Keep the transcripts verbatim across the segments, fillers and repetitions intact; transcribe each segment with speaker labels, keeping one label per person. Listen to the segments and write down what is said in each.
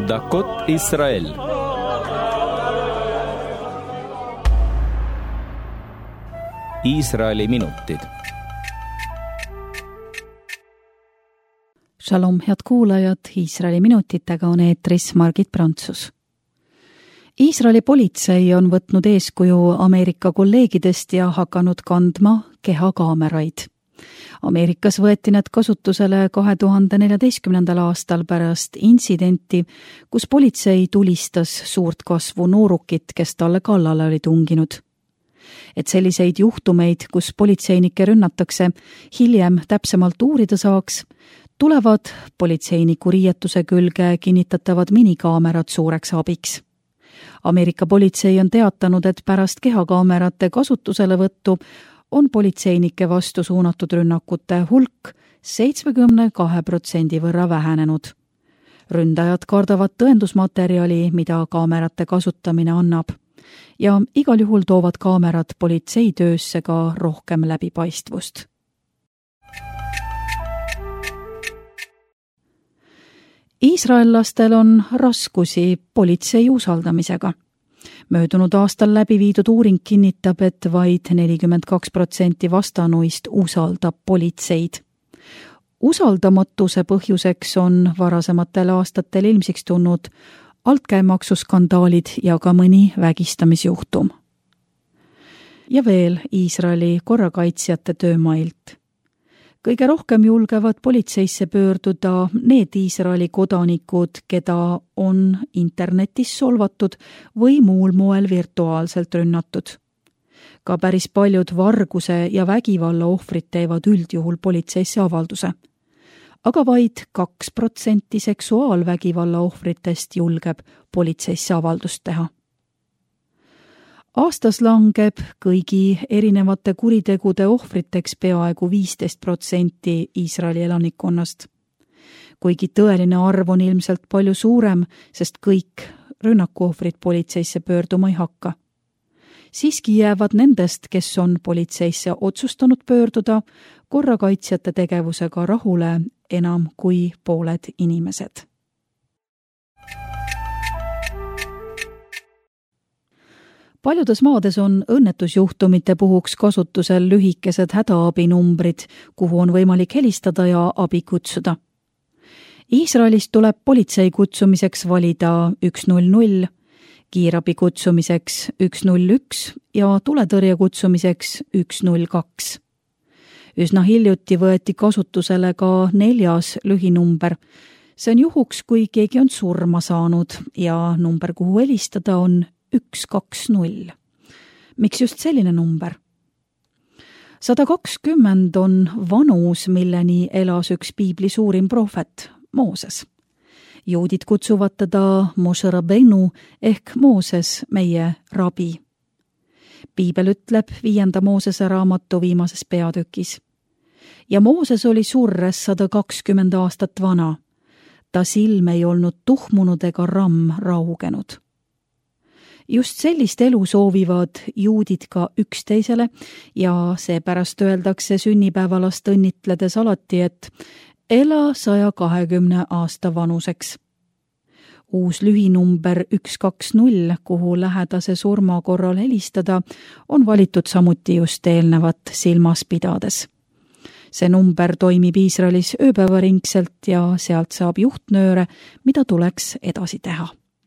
Speaker 1: דקות ישראל. Iisraeli minutid.
Speaker 2: Shalom, head kuulajad, Iisraeli minutitega on eetris Margit Prantsus. Iisraeli politsei on võtnud eeskuju Ameerika kolleegidest ja hakanud kandma kehakaameraid. Ameerikas võeti need kasutusele kahe tuhande neljateistkümnendal aastal pärast intsidenti, kus politsei tulistas suurt kasvu noorukit, kes talle kallale oli tunginud. Et selliseid juhtumeid, kus politseinikke rünnatakse, hiljem täpsemalt uurida saaks, tulevad politseiniku riietuse külge kinnitatavad minikaamerad suureks abiks. Ameerika politsei on teatanud, et pärast kehakaamerate kasutuselevõttu on politseinike vastu suunatud rünnakute hulk seitsmekümne kahe protsendi võrra vähenenud. Ründajad kardavad tõendusmaterjali, mida kaamerate kasutamine annab, ja igal juhul toovad kaamerad politseitöösse ka rohkem läbipaistvust. Iisraellastel on raskusi politsei usaldamisega. Möödunud aastal läbi viidud uuring kinnitab, et vaid nelikümmend kaks protsenti vastanuist usaldab politseid. Usaldamatuse põhjuseks on varasematel aastatel ilmsiks tulnud altkäemaksuskandaalid ja ka mõni vägistamisjuhtum. Ja veel Iisraeli korrakaitsjate töömailt. Kõige rohkem julgevad politseisse pöörduda need Iisraeli kodanikud, keda on internetis solvatud või muul moel virtuaalselt rünnatud. Ka päris paljud varguse ja vägivalla ohvrid teevad üldjuhul politseisse avalduse. Aga vaid kaks protsenti seksuaalvägivalla ohvritest julgeb politseisse avaldust teha. Aastas langeb kõigi erinevate kuritegude ohvriteks peaaegu viisteist protsenti Iisraeli elanikkonnast. Kuigi tõeline arv on ilmselt palju suurem, sest kõik rünnakuohvrid politseisse pöörduma ei hakka. Siiski jäävad nendest, kes on politseisse otsustanud pöörduda, korrakaitsjate tegevusega rahule enam kui pooled inimesed. Paljudes maades on õnnetusjuhtumite puhuks kasutusel lühikesed hädaabinumbrid, kuhu on võimalik helistada ja abi kutsuda. Iisraelis tuleb politsei kutsumiseks valida üks null null, kiirabi kutsumiseks üks null üks ja tuletõrje kutsumiseks üks null kaks. Üsna hiljuti võeti kasutusele ka neljas lühinumber. See on juhuks, kui keegi on surma saanud ja number, kuhu helistada, on üks kaks null. Miks just selline number? sada kakskümmend on vanus, milleni elas üks piibli suurim prohvet, Mooses. Juudid kutsuvad teda Moshe Rabbeinu ehk Mooses, meie rabi. Piibel ütleb viienda Moosese raamatu viimases peatükis. Ja Mooses oli surres sada kakskümmend aastat vana. Ta silm ei olnud tuhmunud ega ramm raugenud. Just sellist elu soovivad juudid ka üksteisele ja seepärast öeldakse sünnipäevalast õnnitledes alati, et ela saja kahekümne aasta vanuseks. Uus lühinumber üks kaks null, kuhu lähedase surma korral helistada, on valitud samuti just eelnevat silmas pidades. See number toimib Iisraelis ööpäevaringselt ja sealt saab juhtnööre, mida tuleks edasi teha.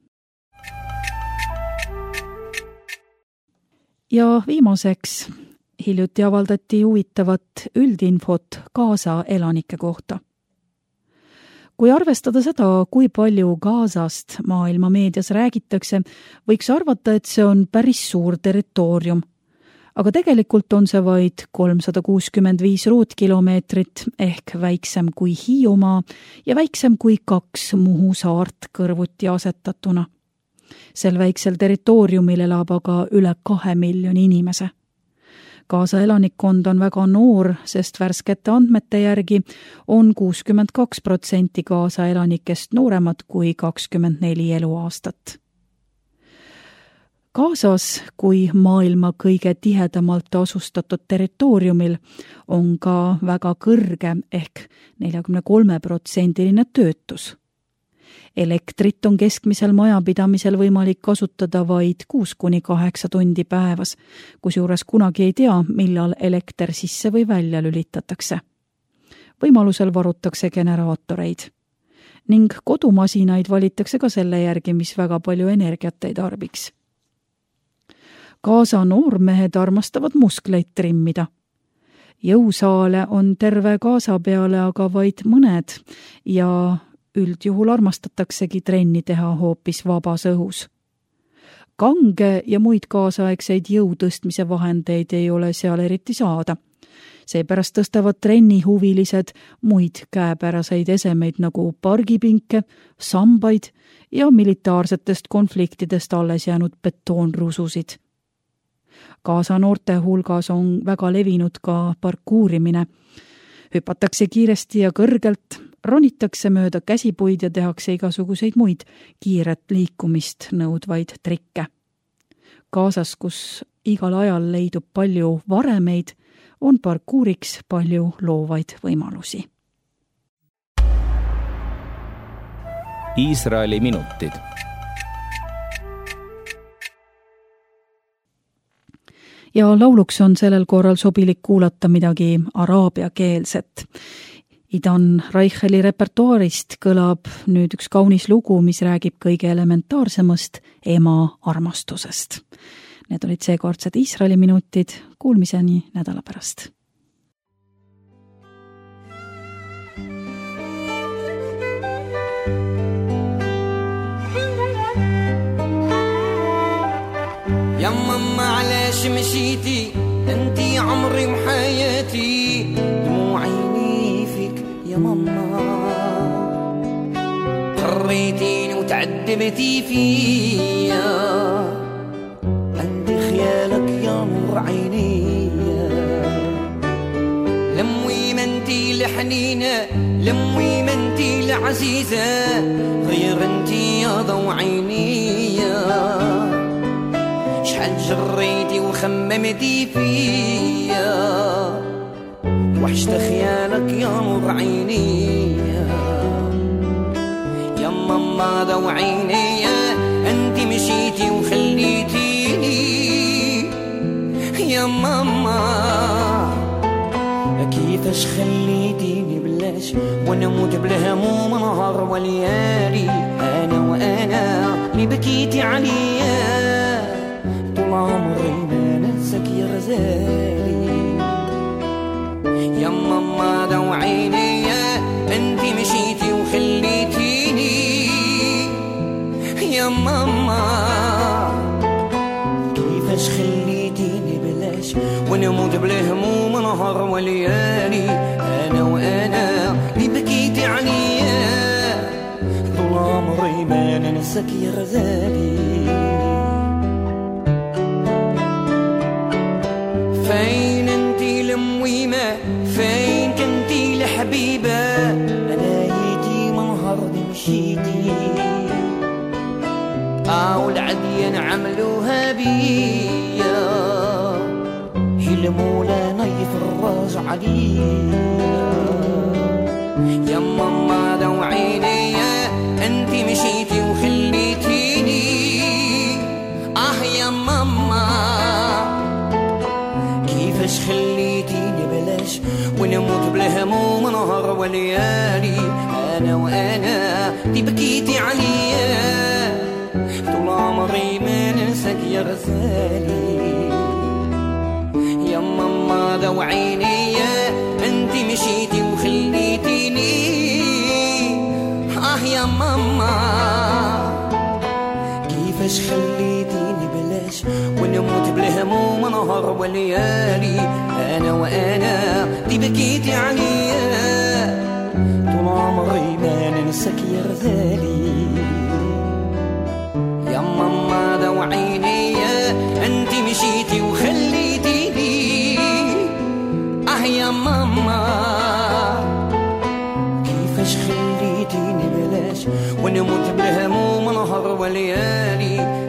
Speaker 2: Ja viimaseks, hiljuti avaldati huvitavat üldinfot Gaza elanike kohta. Kui arvestada seda, kui palju Gazast maailma meedias räägitakse, võiks arvata, et see on päris suur territoorium. Aga tegelikult on see vaid kolmsada kuuskümmend viis ruutkilomeetrit ehk väiksem kui Hiiumaa ja väiksem kui kaks Muhu saart kõrvuti asetatuna. Sel väiksel territooriumil elab aga üle kahe miljoni inimese. Gaza elanikkond on väga noor, sest värskete andmete järgi on kuuskümmend kaks protsenti Gaza elanikest nooremad kui kakskümmend neli eluaastat. Gazas kui maailma kõige tihedamalt asustatud territooriumil on ka väga kõrge ehk neljakümne kolme protsendiline töötus. elektrit on keskmisel majapidamisel võimalik kasutada vaid kuus kuni kaheksa tundi päevas, kusjuures kunagi ei tea, millal elekter sisse või välja lülitatakse. Võimalusel varutakse generaatoreid ning kodumasinaid valitakse ka selle järgi, mis väga palju energiat ei tarbiks. Gaza noormehed armastavad muskleid trimmida. Jõusaale on terve Gaza peale aga vaid mõned ja üldjuhul armastataksegi trenni teha hoopis vabas õhus. Kange ja muid kaasaegseid jõutõstmise vahendeid ei ole seal eriti saada. Seepärast tõstavad trennihuvilised muid käepäraseid esemeid nagu pargipinke, sambaid ja militaarsetest konfliktidest alles jäänud betoonrususid. Gaza noorte hulgas on väga levinud ka parkuurimine. Hüpatakse kiiresti ja kõrgelt, ronitakse mööda käsipuid ja tehakse igasuguseid muid kiiret liikumist nõudvaid trikke. Gazas, kus igal ajal leidub palju varemeid, on parkuuriks palju loovaid võimalusi.
Speaker 1: Iisraeli minutid.
Speaker 2: Ja lauluks on sellel korral sobilik kuulata midagi araabia keelset. Idan Reicheli repertuaarist kõlab nüüd üks kaunis lugu, mis räägib kõige elementaarsemast ema armastusest. Need olid seekordsed Iisraeli minutid, kuulmiseni nädala pärast.
Speaker 3: يا ماما علاش مشيتي انتي عمري وحياتي دموع عيني فيك يا ماما قريتيني وتعذبتي فيا عندي خيالك يا نور عيني لموي ما انتي لحنينة لموي ما انتي لعزيزة غير انتي يا ضو عيني شحال جريتي وخممتي فيا وحشت خيالك يا نور عيني يا ماما ضو عيني انتي مشيتي وخليتيني يا ماما كيفاش خليتيني بلاش وانا موت بالهموم نهار وليالي انا وانا اللي بكيتي عليا طول عمري ما ننساك يا غزالي يا ماما ضو عيني انتي مشيتي وخليتيني يا ماما كيفاش خليتيني بلاش ونموت بالهموم نهار وليالي انا وانا اللي بكيتي عليا طول عمري ما ننساك يا غزالي فين انتي لمويمة فين كنتي لحبيبة انا يتي من هردي مشيتي او العديان عملوها بيا المولانا يفرج عليا يا ماما ضو عيني انتي مشيتي وخليتيني اه يا ماما كيفاش خليتيني بلاش ونموت بالهموم نهار وليالي انا وانا دي بكيتي عليا طول عمري ما ننساك يا غزالي يا ماما ضو عيني انتي مشيتي وخليتيني اه يا ماما كيفاش خليتيني بلاش ونموت بالهموم نهار وليالي انا وانا دي بكيتي عليا طول عمري ما ننساك يا غزالي يا ماما ضو عيني انتي مشيتي وخليتيني اه يا ماما كيفاش خليتيني بلاش ونموت بالهموم نهار وليالي